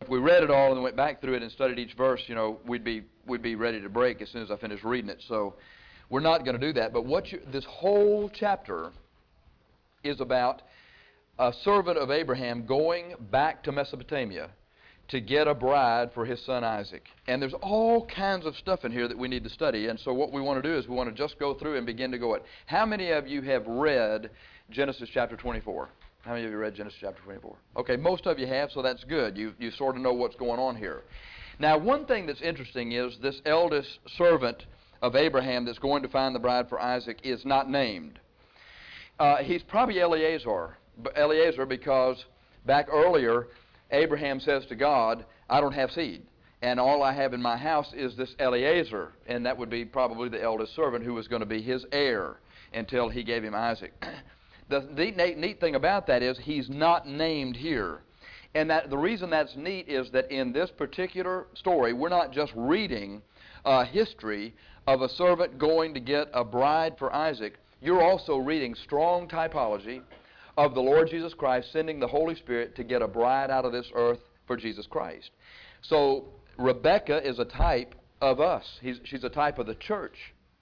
if we read it all and went back through it and studied each verse, we'd be ready to break as soon as I finished reading it. So we're not going to do that. But this whole chapter is about a servant of Abraham going back to Mesopotamia to get a bride for his son Isaac. And there's all kinds of stuff in here that we need to study. And so what we want to do is we want to just go through and begin to go at. How many of you have read Genesis chapter 24? How many of you read Genesis chapter 24? Okay, most of you have, so that's good. You sort of know what's going on here. Now, one thing that's interesting is this eldest servant of Abraham that's going to find the bride for Isaac is not named. He's probably Eliezer, because back earlier, Abraham says to God, I don't have seed, and all I have in my house is this Eliezer, and that would be probably the eldest servant who was going to be his heir until he gave him Isaac. The neat thing about that is he's not named here. And that the reason that's neat is that in this particular story, we're not just reading a history of a servant going to get a bride for Isaac. You're also reading strong typology of the Lord Jesus Christ sending the Holy Spirit to get a bride out of this earth for Jesus Christ. So Rebekah is a type of us. She's a type of the church.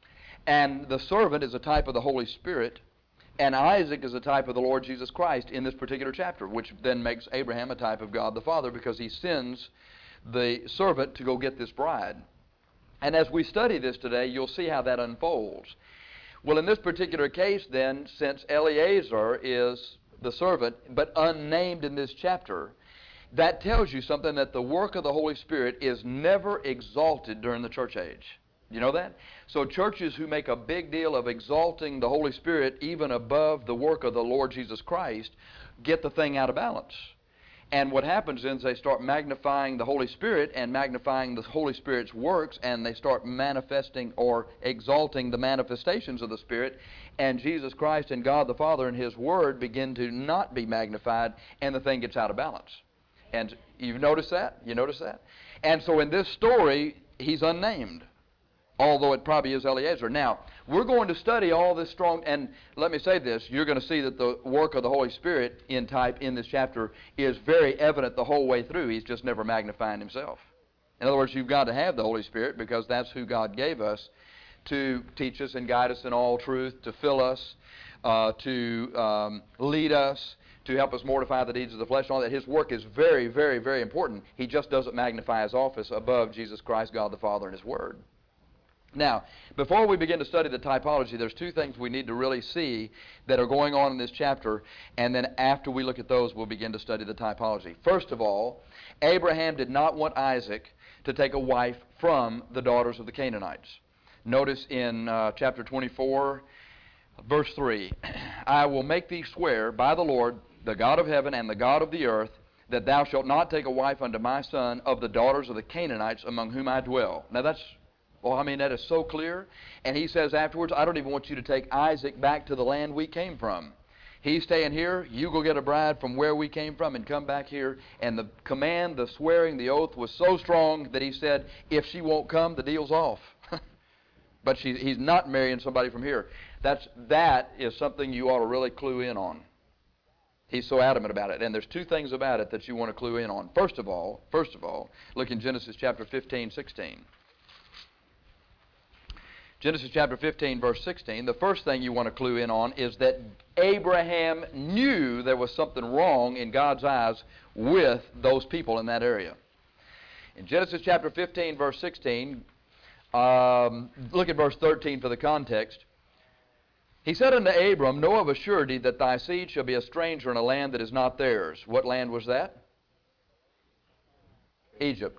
And the servant is a type of the Holy Spirit. And Isaac is a type of the Lord Jesus Christ in this particular chapter, which then makes Abraham a type of God the Father, because he sends the servant to go get this bride. And as we study this today, you'll see how that unfolds. Well, in this particular case then, since Eliezer is the servant, but unnamed in this chapter, that tells you something, that the work of the Holy Spirit is never exalted during the church age. You know that? So churches who make a big deal of exalting the Holy Spirit even above the work of the Lord Jesus Christ get the thing out of balance. And what happens is they start magnifying the Holy Spirit and magnifying the Holy Spirit's works, and they start manifesting or exalting the manifestations of the Spirit, and Jesus Christ and God the Father and His Word begin to not be magnified, and the thing gets out of balance. And you've noticed that? You notice that? And so in this story, he's unnamed, although it probably is Eliezer. Now, we're going to study all this strong, and let me say this, you're going to see that the work of the Holy Spirit in this chapter is very evident the whole way through. He's just never magnifying himself. In other words, you've got to have the Holy Spirit, because that's who God gave us to teach us and guide us in all truth, to fill us, to lead us, to help us mortify the deeds of the flesh, and all that. His work is very, very, very important. He just doesn't magnify his office above Jesus Christ, God the Father, and His Word. Now, before we begin to study the typology, there's two things we need to really see that are going on in this chapter, and then after we look at those, we'll begin to study the typology. First of all, Abraham did not want Isaac to take a wife from the daughters of the Canaanites. Notice in chapter 24, verse 3, I will make thee swear by the Lord, the God of heaven and the God of the earth, that thou shalt not take a wife unto my son of the daughters of the Canaanites among whom I dwell. Now that is so clear. And he says afterwards, I don't even want you to take Isaac back to the land we came from. He's staying here. You go get a bride from where we came from and come back here. And the command, the swearing, the oath was so strong that he said, if she won't come, the deal's off. But he's not marrying somebody from here. That is something you ought to really clue in on. He's so adamant about it. And there's two things about it that you want to clue in on. First of all, look in Genesis chapter 15, 16. Genesis chapter 15, verse 16, the first thing you want to clue in on is that Abraham knew there was something wrong in God's eyes with those people in that area. In Genesis chapter 15, verse 16, look at verse 13 for the context. He said unto Abram, know of a surety that thy seed shall be a stranger in a land that is not theirs. What land was that? Egypt.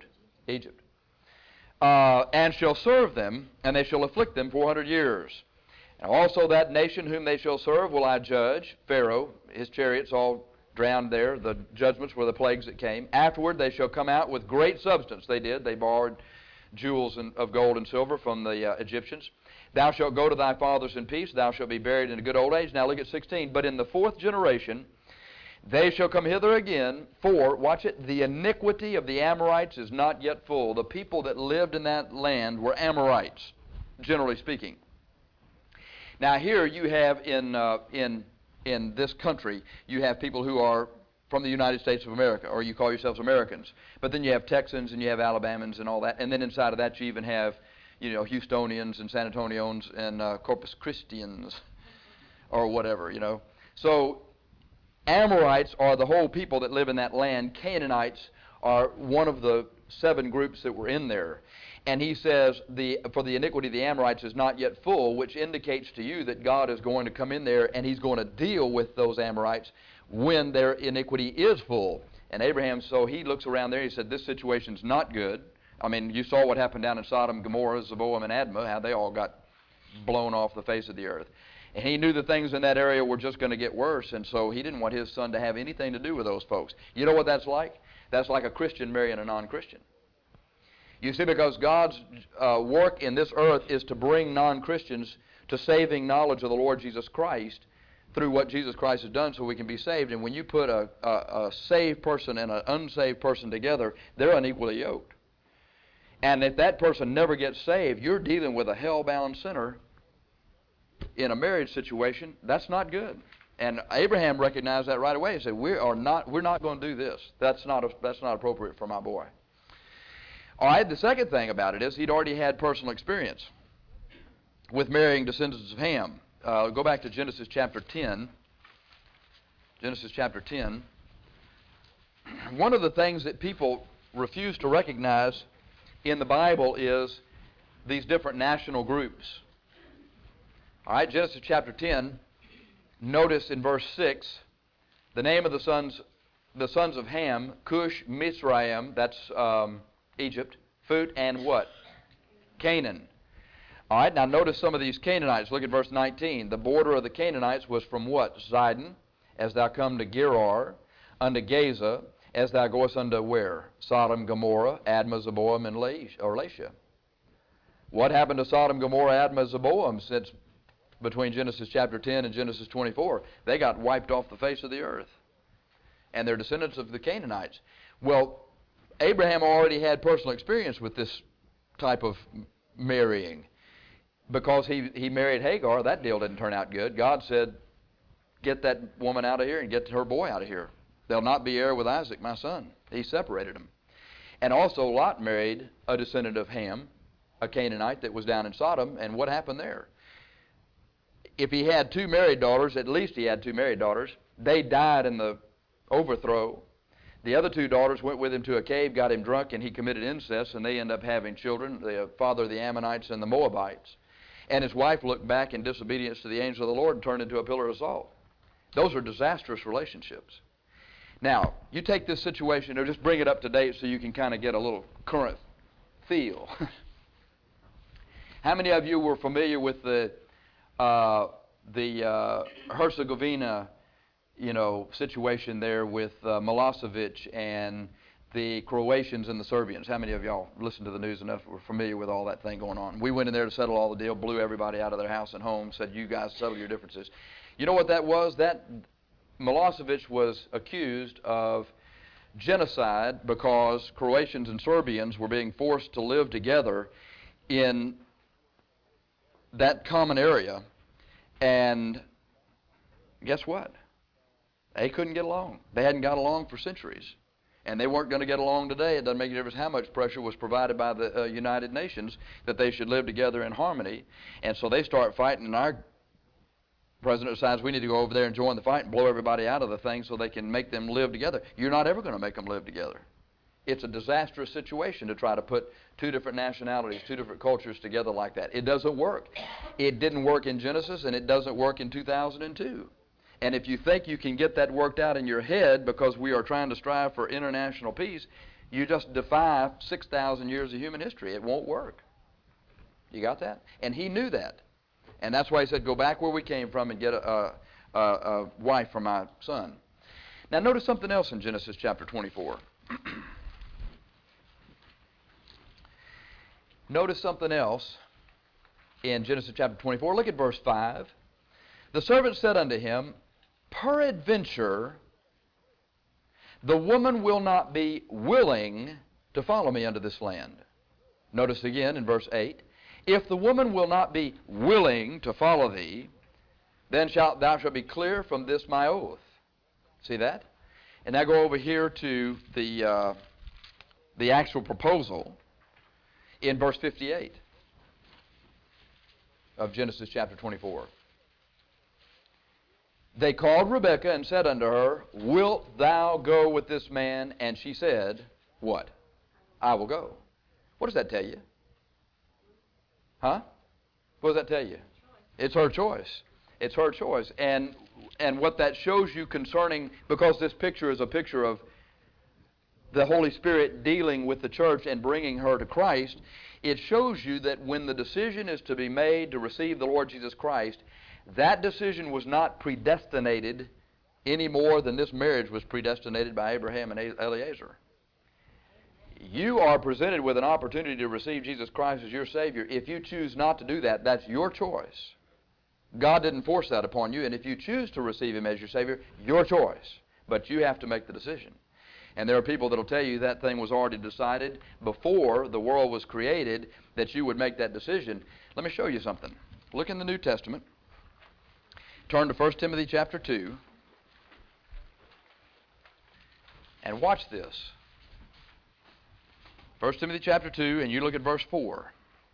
And shall serve them, and they shall afflict them 400 years. And also that nation whom they shall serve will I judge. Pharaoh, his chariots all drowned there. The judgments were the plagues that came. Afterward they shall come out with great substance. They did. They borrowed jewels of gold and silver from the Egyptians. Thou shalt go to thy fathers in peace. Thou shalt be buried in a good old age. Now look at 16. But in the fourth generation they shall come hither again, for, watch it, the iniquity of the Amorites is not yet full. The people that lived in that land were Amorites, generally speaking. Now here you have in this country, you have people who are from the United States of America, or you call yourselves Americans. But then you have Texans and you have Alabamans and all that. And then inside of that you even have, Houstonians and San Antonians and Corpus Christians or whatever, So Amorites are the whole people that live in that land. Canaanites are one of the 7 groups that were in there. And he says, for the iniquity of the Amorites is not yet full, which indicates to you that God is going to come in there and he's going to deal with those Amorites when their iniquity is full. And Abraham, so he looks around there, he said, this situation's not good. I mean, you saw what happened down in Sodom, Gomorrah, Zeboim, and Admah, how they all got blown off the face of the earth. And he knew that things in that area were just going to get worse, and so he didn't want his son to have anything to do with those folks. You know what that's like? That's like a Christian marrying a non-Christian. You see, because God's work in this earth is to bring non-Christians to saving knowledge of the Lord Jesus Christ through what Jesus Christ has done so we can be saved. And when you put a saved person and an unsaved person together, they're unequally yoked. And if that person never gets saved, you're dealing with a hell-bound sinner in a marriage situation. That's not good. And Abraham recognized that right away. He said, we're not going to do this. That's not appropriate for my boy. All right, the second thing about it is he'd already had personal experience with marrying descendants of Ham. Go back to Genesis chapter 10. Genesis chapter 10. One of the things that people refuse to recognize in the Bible is these different national groups. All right, Genesis chapter 10. Notice in verse 6, the name of the sons of Ham, Cush, Mizraim, that's Egypt, Phut, and what? Canaan. All right, now notice some of these Canaanites. Look at verse 19. The border of the Canaanites was from what? Zidon, as thou come to Gerar, unto Gaza, as thou goest unto where? Sodom, Gomorrah, Admah, Zeboim, and Lasha. What happened to Sodom, Gomorrah, Admah, Zeboim since between Genesis chapter 10 and Genesis 24? They got wiped off the face of the earth. And they're descendants of the Canaanites. Well, Abraham already had personal experience with this type of marrying. Because he married Hagar, that deal didn't turn out good. God said, get that woman out of here and get her boy out of here. They'll not be heir with Isaac, my son. He separated them. And also Lot married a descendant of Ham, a Canaanite that was down in Sodom, and what happened there? If he had 2 married daughters, at least he had 2 married daughters, they died in the overthrow. The other 2 daughters went with him to a cave, got him drunk, and he committed incest, and they end up having children, the father of the Ammonites and the Moabites. And his wife looked back in disobedience to the angel of the Lord and turned into a pillar of salt. Those are disastrous relationships. Now, you take this situation, or just bring it up to date so you can kind of get a little current feel. How many of you were familiar with the Herzegovina, situation there with Milosevic and the Croatians and the Serbians? How many of y'all listen to the news enough were familiar with all that thing going on? We went in there to settle all the deal, blew everybody out of their house and home, said, you guys settle your differences. You know what that was? That Milosevic was accused of genocide because Croatians and Serbians were being forced to live together in that common area. And guess what? They couldn't get along. They hadn't got along for centuries. And they weren't going to get along today. It doesn't make any difference how much pressure was provided by the United Nations that they should live together in harmony. And so they start fighting, and our president decides we need to go over there and join the fight and blow everybody out of the thing so they can make them live together. You're not ever going to make them live together. It's a disastrous situation to try to put 2 different nationalities, 2 different cultures together like that. It doesn't work. It didn't work in Genesis, and it doesn't work in 2002. And if you think you can get that worked out in your head because we are trying to strive for international peace, you just defy 6,000 years of human history. It won't work. You got that? And he knew that. And that's why he said, go back where we came from and get a wife for my son. Now notice something else in Genesis chapter 24. Notice something else in Genesis chapter 24. Look at verse 5. The servant said unto him, peradventure the woman will not be willing to follow me unto this land. Notice again in verse 8. If the woman will not be willing to follow thee, then thou shalt be clear from this my oath. See that? And now go over here to the actual proposal in verse 58 of Genesis chapter 24. They called Rebekah and said unto her, Wilt thou go with this man? And she said, what? I will go. What does that tell you? Huh? What does that tell you? It's her choice. It's her choice. And what that shows you concerning, because this picture is a picture of the Holy Spirit dealing with the church and bringing her to Christ, it shows you that when the decision is to be made to receive the Lord Jesus Christ, that decision was not predestinated any more than this marriage was predestinated by Abraham and Eliezer. You are presented with an opportunity to receive Jesus Christ as your Savior. If you choose not to do that, that's your choice. God didn't force that upon you, and if you choose to receive Him as your Savior, your choice. But you have to make the decision. And there are people that will tell you that thing was already decided before the world was created, that you would make that decision. Let me show you something. Look in the New Testament. Turn to 1 Timothy chapter 2. And watch this. 1 Timothy chapter 2, and you look at verse 4.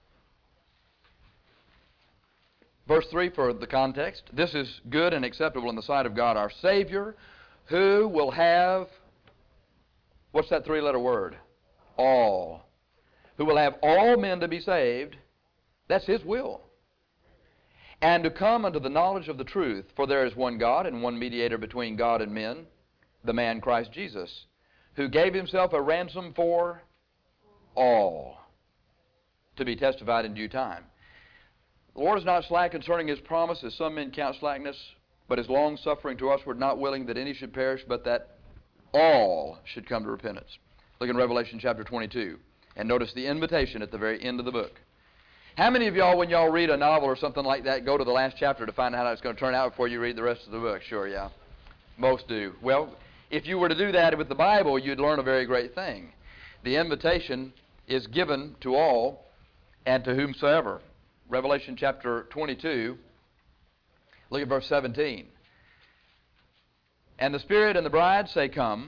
Verse 3 for the context. This is good and acceptable in the sight of God our Savior, who will have, what's that three-letter word? All. Who will have all men to be saved. That's His will. And to come unto the knowledge of the truth. For there is one God and one mediator between God and men, the man Christ Jesus, who gave Himself a ransom for all, to be testified in due time. The Lord is not slack concerning His promise, as some men count slackness, but is long-suffering to usward, not willing that any should perish, but that all should come to repentance. Look in Revelation chapter 22, and notice the invitation at the very end of the book. How many of y'all, when y'all read a novel or something like that, go to the last chapter to find out how it's going to turn out before you read the rest of the book? Sure, yeah. Most do. Well, if you were to do that with the Bible, you'd learn a very great thing. The invitation is given to all and to whomsoever. Revelation chapter 22, look at verse 17. And the Spirit and the bride say, Come.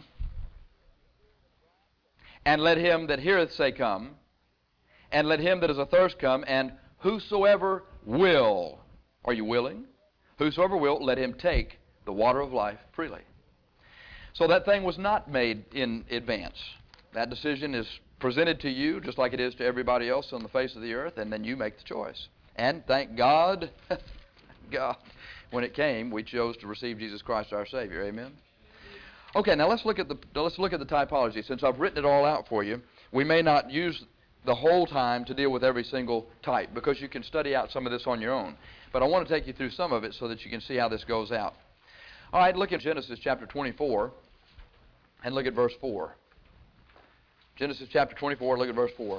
And let him that heareth say, Come. And let him that is athirst come. And whosoever will, are you willing? Whosoever will, let him take the water of life freely. So that thing was not made in advance. That decision is presented to you just like it is to everybody else on the face of the earth, and then you make the choice. And thank God, God, when it came, we chose to receive Jesus Christ our Savior. Amen. Okay, now let's look at the typology. Since I've written it all out for you, we may not use the whole time to deal with every single type, because you can study out some of this on your own. But I want to take you through some of it so that you can see how this goes out. All right, look at Genesis chapter 24 and look at verse 4. Genesis chapter 24, look at verse 4.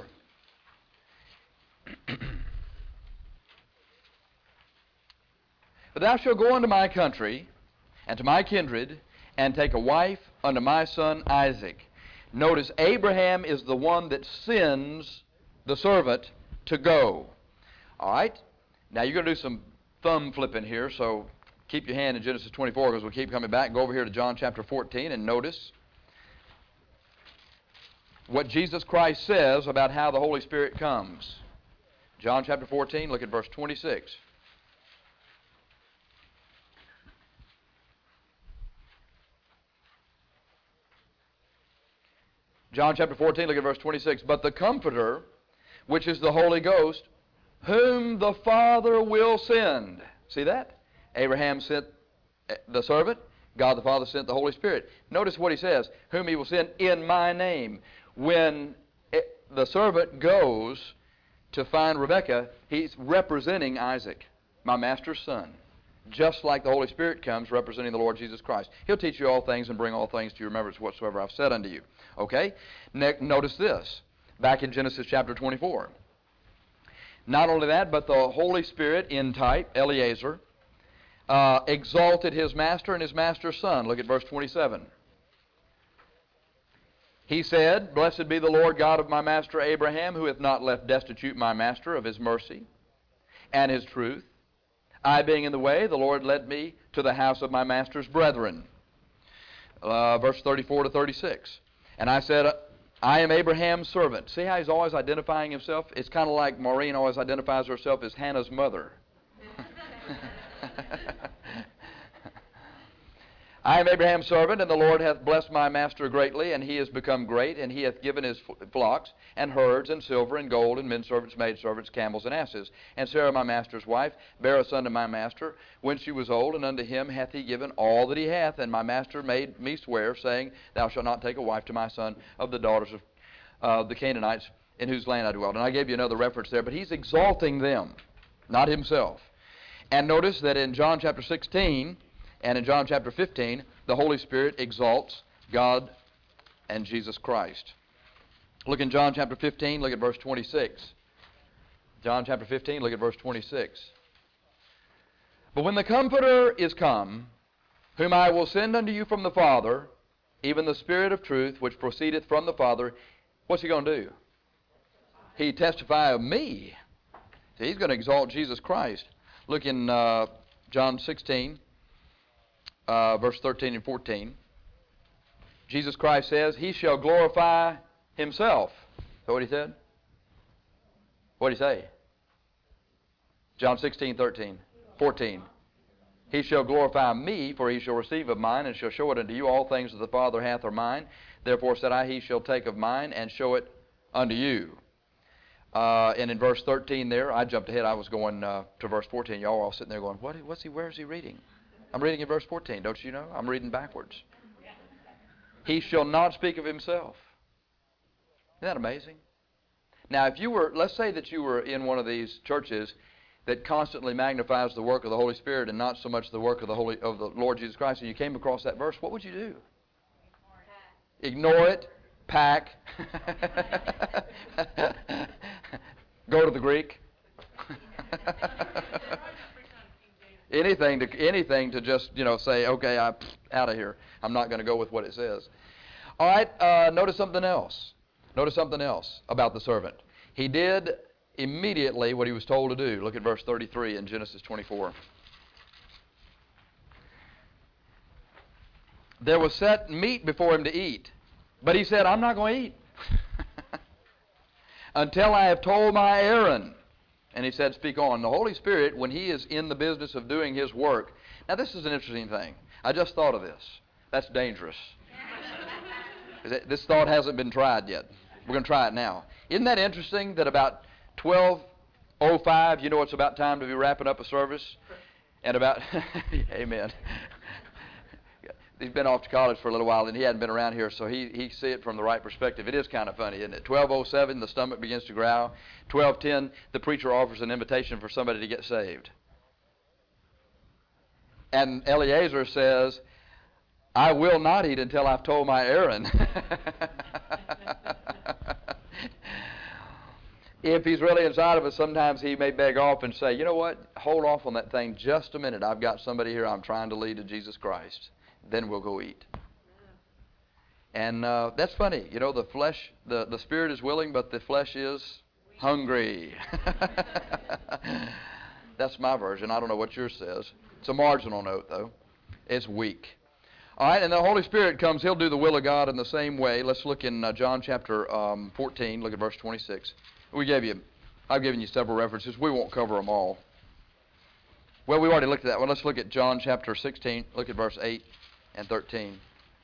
But thou shalt go unto my country and to my kindred, and take a wife unto my son Isaac. Notice Abraham is the one that sends the servant to go. All right? Now you're going to do some thumb flipping here, so keep your hand in Genesis 24 because we'll keep coming back. Go over here to John chapter 14 and notice what Jesus Christ says about how the Holy Spirit comes. John chapter 14, look at verse 26. John chapter 14, look at verse 26. But the Comforter, which is the Holy Ghost, whom the Father will send. See that? Abraham sent the servant. God the Father sent the Holy Spirit. Notice what He says. Whom He will send in my name. When the servant goes to find Rebekah, he's representing Isaac, my master's son. Just like the Holy Spirit comes representing the Lord Jesus Christ. He'll teach you all things and bring all things to your remembrance whatsoever I've said unto you. Okay? Notice this. Back in Genesis chapter 24. Not only that, but the Holy Spirit in type, Eliezer, exalted his master and his master's son. Look at verse 27. He said, Blessed be the Lord God of my master Abraham, who hath not left destitute my master of his mercy and his truth. I being in the way, the Lord led me to the house of my master's brethren. verse 34 to 36. And I said, I am Abraham's servant. See how he's always identifying himself? It's kind of like Maureen always identifies herself as Hannah's mother. I am Abraham's servant, and the Lord hath blessed my master greatly, and he is become great, and he hath given his flocks, and herds, and silver, and gold, and men servants, maid servants, camels, and asses. And Sarah my master's wife bare a son to my master, when she was old, and unto him hath he given all that he hath. And my master made me swear, saying, Thou shalt not take a wife to my son of the daughters of the Canaanites, in whose land I dwelt. And I gave you another reference there, but he's exalting them, not himself. And notice that in John chapter 16, and in John chapter 15, the Holy Spirit exalts God and Jesus Christ. Look in John chapter 15, look at verse 26. John chapter 15, look at verse 26. But when the Comforter is come, whom I will send unto you from the Father, even the Spirit of truth, which proceedeth from the Father, what's he going to do? He testify of me. See, he's going to exalt Jesus Christ. Look in John 16. Verse 13 and 14. Jesus Christ says, He shall glorify Himself. Is that what He said? What did He say? John 16, 13, 14. He shall glorify me, for He shall receive of mine, and shall show it unto you. All things that the Father hath are mine. Therefore said I, He shall take of mine, and show it unto you. And in verse 13 there, I jumped ahead. I was going to verse 14. Y'all were all sitting there going, where is he reading? I'm reading in verse 14, don't you know? I'm reading backwards. He shall not speak of himself. Isn't that amazing? Now, if you were, let's say that you were in one of these churches that constantly magnifies the work of the Holy Spirit and not so much the work of the Lord Jesus Christ, and you came across that verse, what would you do? Ignore it, pack, go to the Greek. Anything to just, say, okay, I'm out of here. I'm not going to go with what it says. All right, notice something else. Notice something else about the servant. He did immediately what he was told to do. Look at verse 33 in Genesis 24. There was set meat before him to eat, but he said, I'm not going to eat until I have told my Aaron. And he said, speak on. The Holy Spirit, when He is in the business of doing His work. Now, this is an interesting thing. I just thought of this. That's dangerous. This thought hasn't been tried yet. We're going to try it now. Isn't that interesting that about 12:05, it's about time to be wrapping up a service? And about, amen. He's been off to college for a little while, and he hadn't been around here, so he see it from the right perspective. It is kind of funny, isn't it? 12:07, the stomach begins to growl. 12:10, the preacher offers an invitation for somebody to get saved. And Eliezer says, I will not eat until I've told my Aaron. If he's really inside of us, sometimes he may beg off and say, you know what, hold off on that thing just a minute. I've got somebody here I'm trying to lead to Jesus Christ. Then we'll go eat. And that's funny. The flesh, the spirit is willing, but the flesh is hungry. That's my version. I don't know what yours says. It's a marginal note, though. It's weak. All right, and the Holy Spirit comes. He'll do the will of God in the same way. Let's look in John chapter 14. Look at verse 26. I've given you several references. We won't cover them all. Well, we already looked at that one. Let's look at John chapter 16. Look at verse 8 and 13.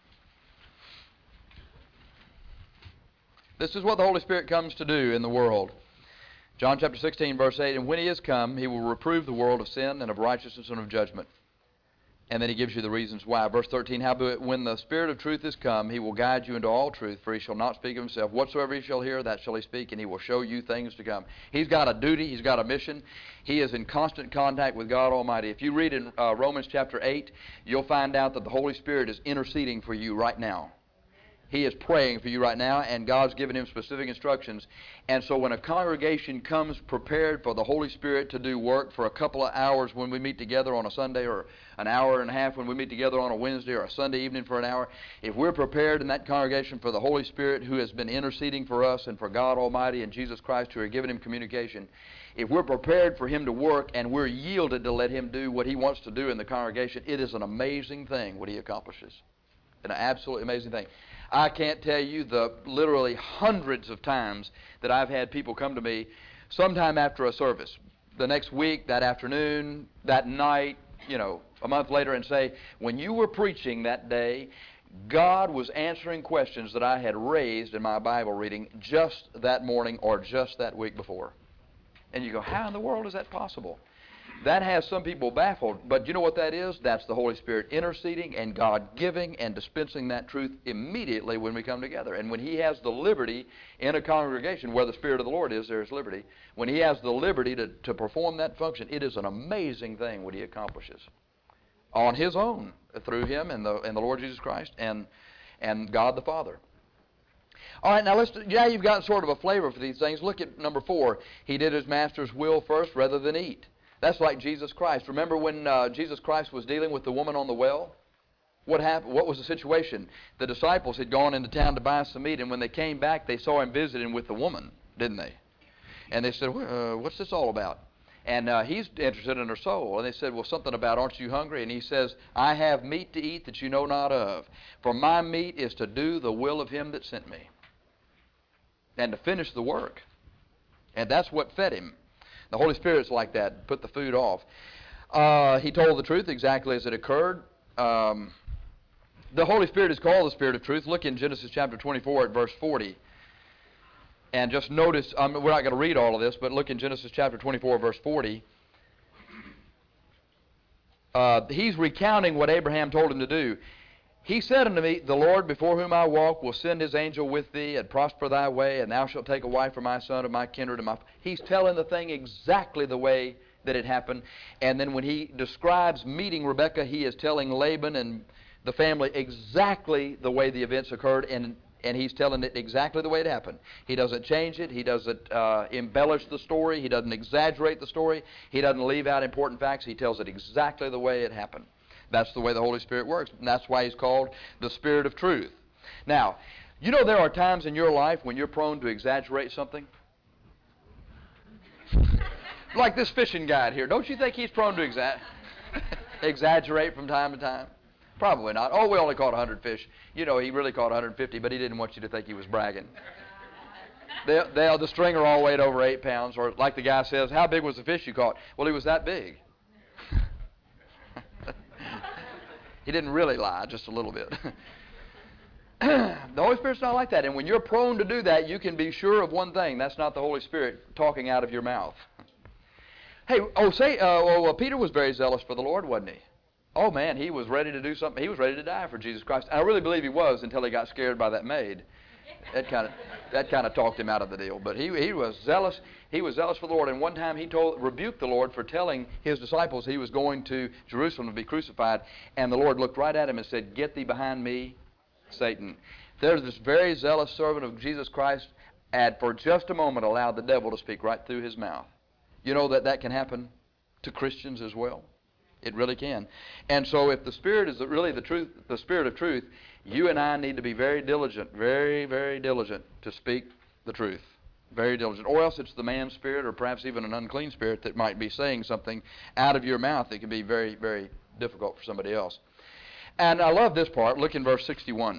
This is what the Holy Spirit comes to do in the world. John chapter 16, verse 8, and when He is come, He will reprove the world of sin and of righteousness and of judgment. And then He gives you the reasons why. Verse 13, howbeit when the Spirit of truth is come, He will guide you into all truth, for He shall not speak of Himself. Whatsoever He shall hear, that shall He speak, and He will show you things to come. He's got a duty. He's got a mission. He is in constant contact with God Almighty. If you read in Romans chapter 8, you'll find out that the Holy Spirit is interceding for you right now. He is praying for you right now, and God's given him specific instructions. And so when a congregation comes prepared for the Holy Spirit to do work for a couple of hours when we meet together on a Sunday, or an hour and a half when we meet together on a Wednesday, or a Sunday evening for an hour, if we're prepared in that congregation for the Holy Spirit who has been interceding for us and for God Almighty and Jesus Christ who are giving him communication, if we're prepared for him to work and we're yielded to let him do what he wants to do in the congregation, it is an amazing thing what he accomplishes. An absolutely amazing thing. I can't tell you the literally hundreds of times that I've had people come to me sometime after a service, the next week, that afternoon, that night, a month later, and say, when you were preaching that day, God was answering questions that I had raised in my Bible reading just that morning or just that week before. And you go, how in the world is that possible? That has some people baffled, but you know what that is? That's the Holy Spirit interceding and God giving and dispensing that truth immediately when we come together. And when He has the liberty in a congregation where the Spirit of the Lord is, there is liberty. When He has the liberty to perform that function, it is an amazing thing what He accomplishes on His own, through Him and the Lord Jesus Christ and God the Father. All right, now you've got sort of a flavor for these things. Look at number 4. He did His Master's will first rather than eat. That's like Jesus Christ. Remember when Jesus Christ was dealing with the woman on the well? What happened? What was the situation? The disciples had gone into town to buy some meat, and when they came back, they saw Him visiting with the woman, didn't they? And they said, what's this all about? And He's interested in her soul. And they said, well, something about, aren't you hungry? And He says, I have meat to eat that you know not of. For my meat is to do the will of Him that sent me, and to finish the work. And that's what fed Him. The Holy Spirit's like that. Put the food off. He told the truth exactly as it occurred. The Holy Spirit is called the Spirit of truth. Look in Genesis chapter 24 at verse 40. And just notice, we're not going to read all of this, but look in Genesis chapter 24 verse 40. He's recounting what Abraham told him to do. He said unto me, the Lord before whom I walk will send His angel with thee and prosper thy way, and thou shalt take a wife for my son of my kindred. He's telling the thing exactly the way that it happened. And then when he describes meeting Rebekah, he is telling Laban and the family exactly the way the events occurred, and he's telling it exactly the way it happened. He doesn't change it. He doesn't embellish the story. He doesn't exaggerate the story. He doesn't leave out important facts. He tells it exactly the way it happened. That's the way the Holy Spirit works, and that's why He's called the Spirit of truth. Now, you know there are times in your life when you're prone to exaggerate something? Like this fishing guide here. Don't you think he's prone to exaggerate from time to time? Probably not. Oh, we only caught 100 fish. He really caught 150, but he didn't want you to think he was bragging. The stringer all weighed over 8 pounds, or like the guy says, how big was the fish you caught? Well, he was that big. He didn't really lie, just a little bit. The Holy Spirit's not like that. And when you're prone to do that, you can be sure of one thing. That's not the Holy Spirit talking out of your mouth. Hey, Peter was very zealous for the Lord, wasn't he? Oh, man, he was ready to do something. He was ready to die for Jesus Christ. And I really believe he was until he got scared by that maid. That kind of talked him out of the deal. But he was zealous. He was zealous for the Lord. And one time he rebuked the Lord for telling his disciples he was going to Jerusalem to be crucified. And the Lord looked right at him and said, "Get thee behind me, Satan." There's this very zealous servant of Jesus Christ, and for just a moment allowed the devil to speak right through his mouth. You know that can happen to Christians as well. It really can. And so if the Spirit is really the truth, the Spirit of truth, you and I need to be very diligent, very, very diligent to speak the truth. Very diligent. Or else it's the man's spirit, or perhaps even an unclean spirit that might be saying something out of your mouth that can be very, very difficult for somebody else. And I love this part. Look in verse 61.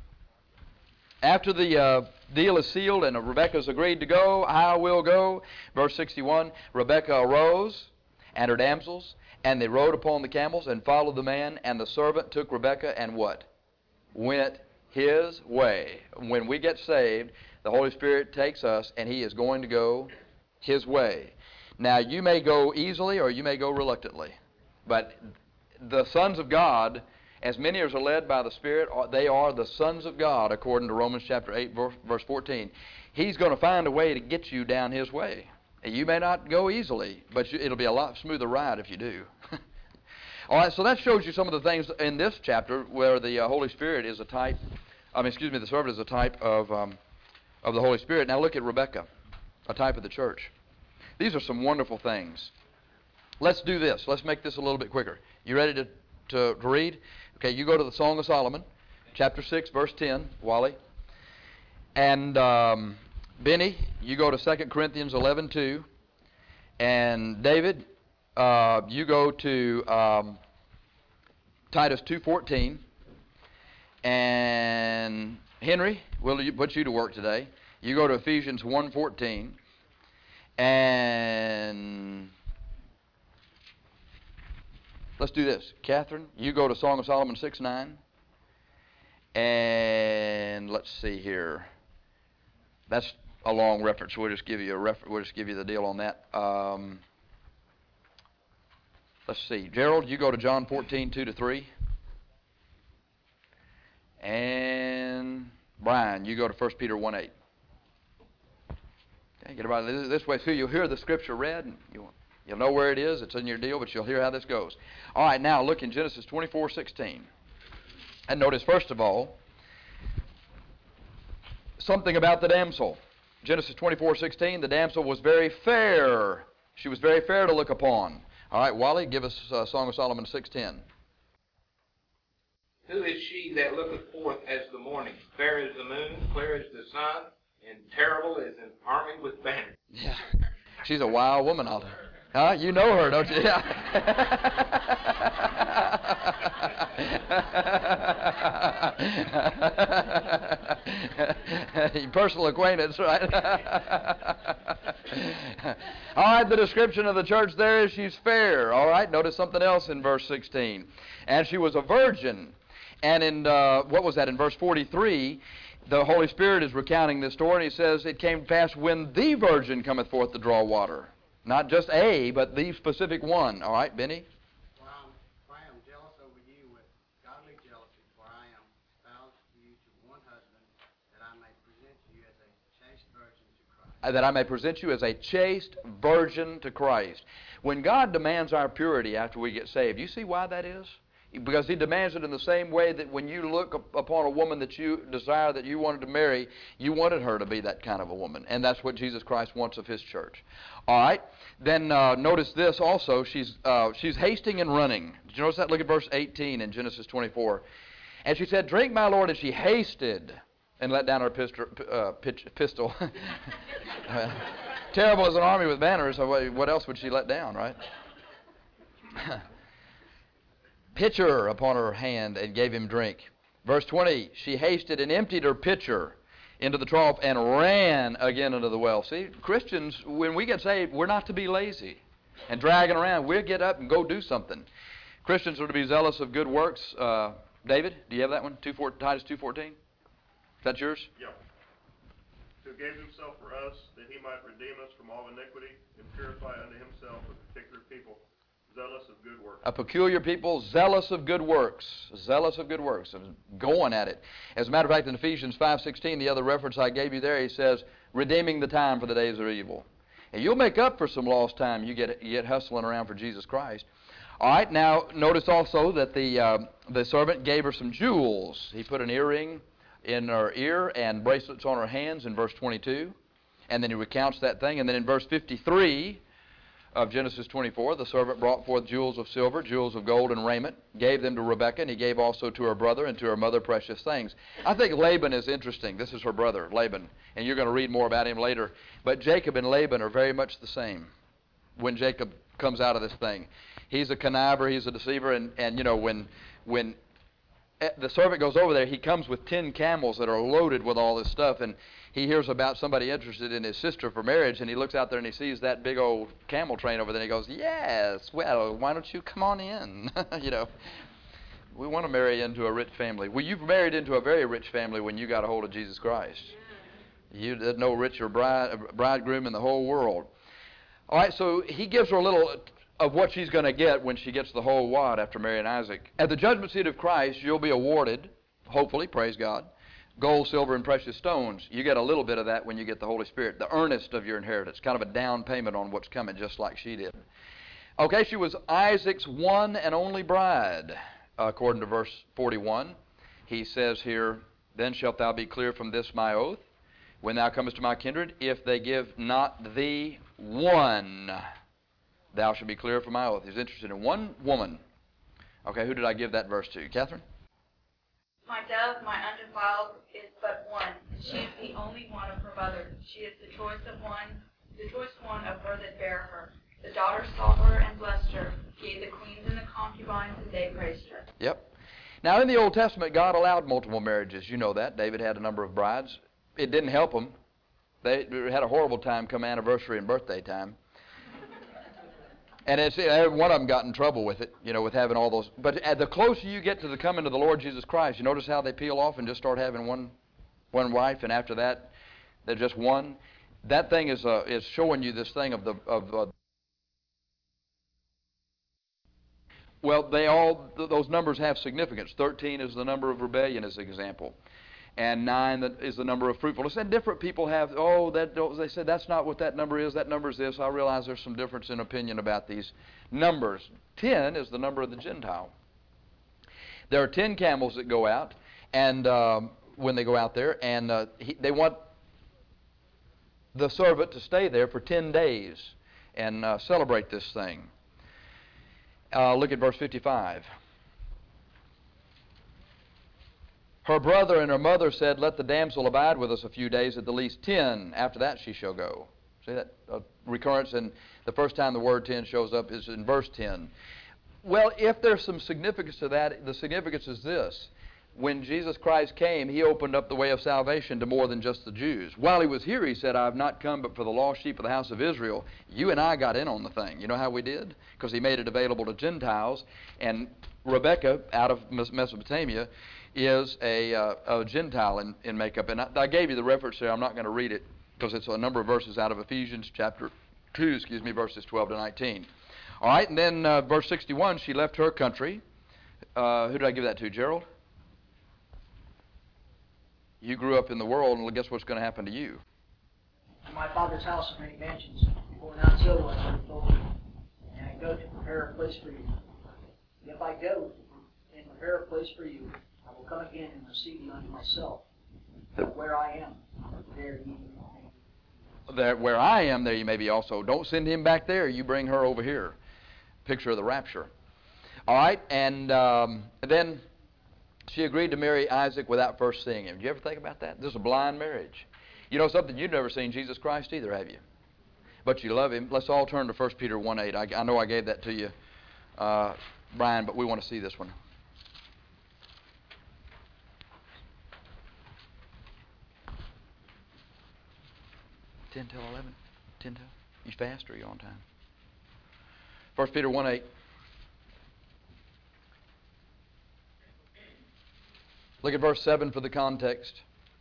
After the deal is sealed and Rebekah's agreed to go, I will go. Verse 61, Rebekah arose and her damsels, and they rode upon the camels and followed the man, and the servant took Rebekah and what? Went his way. When we get saved, the Holy Spirit takes us, and He is going to go His way. Now, you may go easily or you may go reluctantly, but the sons of God, as many as are led by the Spirit, they are the sons of God, according to Romans chapter 8, verse 14. He's going to find a way to get you down His way. You may not go easily, but it'll be a lot smoother ride if you do. All right, so that shows you some of the things in this chapter where the Holy Spirit is a type. The servant is a type of the Holy Spirit. Now look at Rebekah, a type of the church. These are some wonderful things. Let's do this. Let's make this a little bit quicker. You ready to read? Okay, you go to the Song of Solomon, chapter 6, verse 10, Wally. And Benny, you go to 2 Corinthians 11:2. And David, you go to Titus 2:14. And Henry, we'll put you to work today. You go to Ephesians 1:14. And let's do this. Catherine, you go to Song of Solomon 6:9. And let's see here. That's a long reference. We'll just give you we'll just give you the deal on that. Let's see. Gerald, you go to John 14:2-3. And Brian, you go to 1 Peter 1:8. Okay, get everybody this way, so you'll hear the scripture read, and you'll know where it is. It's in your deal, but you'll hear how this goes. All right, now look in Genesis 24:16. And notice, first of all, something about the damsel. Genesis 24:16, the damsel was very fair. She was very fair to look upon. All right, Wally, give us Song of Solomon 6:10. Who is she that looketh forth as the morning, fair as the moon, clear as the sun, and terrible as an army with banners? Yeah, she's a wild woman out there. Huh? You know her, don't you? Yeah. Personal acquaintance, right? All right, the description of the church there is she's fair. All right, notice something else in verse 16. And she was a virgin. And in, what was that, in verse 43, the Holy Spirit is recounting this story, and he says, it came to pass when the virgin cometh forth to draw water. Not just a, but the specific one. All right, Benny? For I am jealous over you with godly jealousy, for I am espoused to you to one husband, that I may present you as a chaste virgin to Christ. That I may present you as a chaste virgin to Christ. When God demands our purity after we get saved, you see why that is? Because He demands it in the same way that when you look upon a woman that you desire, that you wanted to marry, you wanted her to be that kind of a woman. And that's what Jesus Christ wants of His church. All right. Then notice this also. She's hasting and running. Did you notice that? Look at verse 18 in Genesis 24. And she said, drink, my Lord, and she hasted and let down her pistol. Terrible as an army with banners. So what else would she let down, right? Pitcher upon her hand and gave him drink. Verse 20, she hasted and emptied her pitcher into the trough and ran again into the well. See, Christians, when we get saved, we're not to be lazy and dragging around. We'll get up and go do something. Christians are to be zealous of good works. David, do you have that one? Titus 2:14? Is that yours? Yeah. Who gave himself for us, that he might redeem us from all iniquity and purify unto himself a particular people, zealous of good works. A peculiar people, zealous of good works. Zealous of good works. Going at it. As a matter of fact, in Ephesians 5:16, the other reference I gave you there, he says, redeeming the time for the days of evil. And you'll make up for some lost time. You get hustling around for Jesus Christ. All right, now notice also that the servant gave her some jewels. He put an earring in her ear and bracelets on her hands in verse 22. And then he recounts that thing. And then in verse 53 of Genesis 24, the servant brought forth jewels of silver, jewels of gold and raiment, gave them to Rebekah, and he gave also to her brother and to her mother precious things. I think Laban is interesting. This is her brother, Laban, and you're going to read more about him later. But Jacob and Laban are very much the same when Jacob comes out of this thing. He's a conniver, he's a deceiver, and you know, when the servant goes over there, he comes with 10 camels that are loaded with all this stuff, and he hears about somebody interested in his sister for marriage, and he looks out there and he sees that big old camel train over there, and he goes, yes, well, why don't you come on in? You know, we want to marry into a rich family. Well, you've married into a very rich family when you got a hold of Jesus Christ. There's no richer bridegroom in the whole world. All right, so he gives her a little of what she's going to get when she gets the whole wad after marrying Isaac. At the judgment seat of Christ, you'll be awarded, hopefully, praise God, gold, silver, and precious stones. You get a little bit of that when you get the Holy Spirit, the earnest of your inheritance, kind of a down payment on what's coming, just like she did. Okay, she was Isaac's one and only bride, according to verse 41. He says here, then shalt thou be clear from this my oath, when thou comest to my kindred, if they give not thee one, thou shalt be clear from my oath. He's interested in one woman. Okay, who did I give that verse to? Catherine? My dove, my undefiled, is but one. She is the only one of her mother. She is the choice one of her that bare her. The daughters saw her and blessed her. Yea, the queens and the concubines, and they praised her. Yep. Now, in the Old Testament, God allowed multiple marriages. You know that. David had a number of brides. It didn't help them. They had a horrible time come anniversary and birthday time. And one of them got in trouble with it, with having all those. But the closer you get to the coming of the Lord Jesus Christ, you notice how they peel off and just start having one wife, and after that, they're just one. That thing is showing you this thing well, those numbers have significance. 13 is the number of rebellion, as an example. And 9 is the number of fruitfulness. And different people have, they said that's not what that number is. That number is this. I realize there's some difference in opinion about these numbers. 10 is the number of the Gentile. There are 10 camels that go out, and when they go out there, and they want the servant to stay there for 10 days and celebrate this thing. Look at verse 55. Her brother and her mother said, "Let the damsel abide with us a few days, at the least 10. After that she shall go." See that recurrence? And the first time the word 10 shows up is in verse 10. Well, if there's some significance to that, the significance is this. When Jesus Christ came, He opened up the way of salvation to more than just the Jews. While He was here, He said, "I have not come but for the lost sheep of the house of Israel." You and I got in on the thing. You know how we did? Because He made it available to Gentiles. And Rebecca, out of Mesopotamia, is a Gentile in makeup. And I gave you the reference there. I'm not going to read it because it's a number of verses out of Ephesians chapter 2, verses 12 to 19. All right, and then verse 61, she left her country. Who did I give that to, Gerald? You grew up in the world, and guess what's going to happen to you? In my Father's house are many mansions. For not so, as I told you. And I go to prepare a place for you. If I go and prepare a place for you, I will come again and receive you unto myself. Where I am, there ye may be. That where I am, there you may be also. Don't send him back there. You bring her over here. Picture of the rapture. All right, and then she agreed to marry Isaac without first seeing him. Did you ever think about that? This is a blind marriage. You know something? You've never seen Jesus Christ either, have you? But you love Him. Let's all turn to 1 Peter 1:8. I know I gave that to you, Brian, but we want to see this one. Ten till 11. 10 till. You fast or are you on time? 1 Peter 1:8. Look at verse 7 for the context.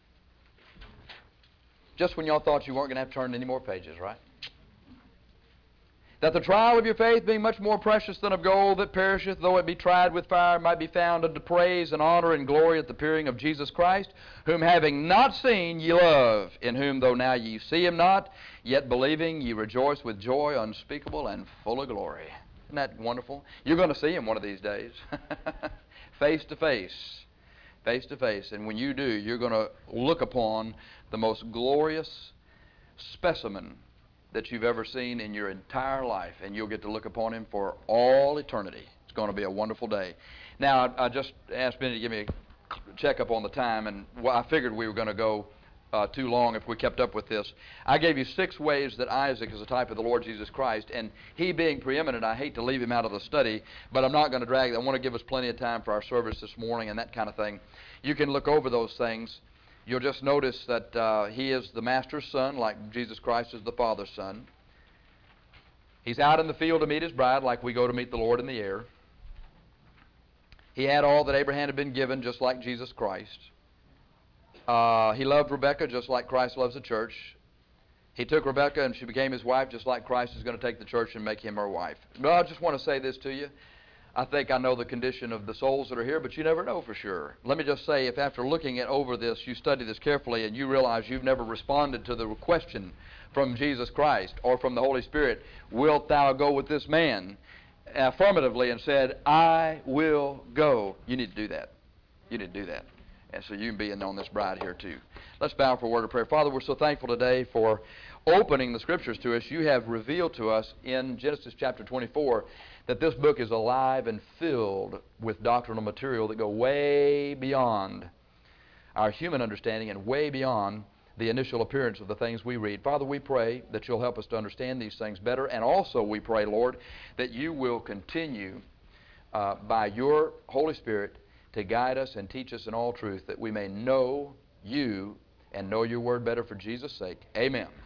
Just when y'all thought you weren't going to have to turn any more pages, right? That the trial of your faith, being much more precious than of gold that perisheth, though it be tried with fire, might be found unto praise and honor and glory at the appearing of Jesus Christ, whom having not seen ye love, in whom though now ye see Him not, yet believing ye rejoice with joy unspeakable and full of glory. Isn't that wonderful? You're going to see Him one of these days. Face to face. Face to face. And when you do, you're going to look upon the most glorious specimen that you've ever seen in your entire life, and you'll get to look upon Him for all eternity. It's going to be a wonderful day. Now, I just asked Benny to give me a checkup on the time, and I figured we were going to go too long if we kept up with this. I gave you 6 ways that Isaac is a type of the Lord Jesus Christ, and he being preeminent, I hate to leave him out of the study, but I'm not going to drag it. I want to give us plenty of time for our service this morning and that kind of thing. You can look over those things. You'll just notice that he is the Master's son, like Jesus Christ is the Father's son. He's out in the field to meet his bride, like we go to meet the Lord in the air. He had all that Abraham had been given, just like Jesus Christ. He loved Rebekah just like Christ loves the church. He took Rebekah and she became his wife just like Christ is going to take the church and make him her wife. But I just want to say this to you. I think I know the condition of the souls that are here, but you never know for sure. Let me just say, if after looking over this, you study this carefully and you realize you've never responded to the question from Jesus Christ or from the Holy Spirit, wilt thou go with this man? Affirmatively, and said, I will go. You need to do that. You need to do that. And so you can be in on this bride here too. Let's bow for a word of prayer. Father, we're so thankful today for opening the Scriptures to us. You have revealed to us in Genesis chapter 24 that this book is alive and filled with doctrinal material that go way beyond our human understanding and way beyond the initial appearance of the things we read. Father, we pray that you'll help us to understand these things better, and also we pray, Lord, that you will continue by your Holy Spirit to guide us and teach us in all truth, that we may know you and know your word better for Jesus' sake. Amen.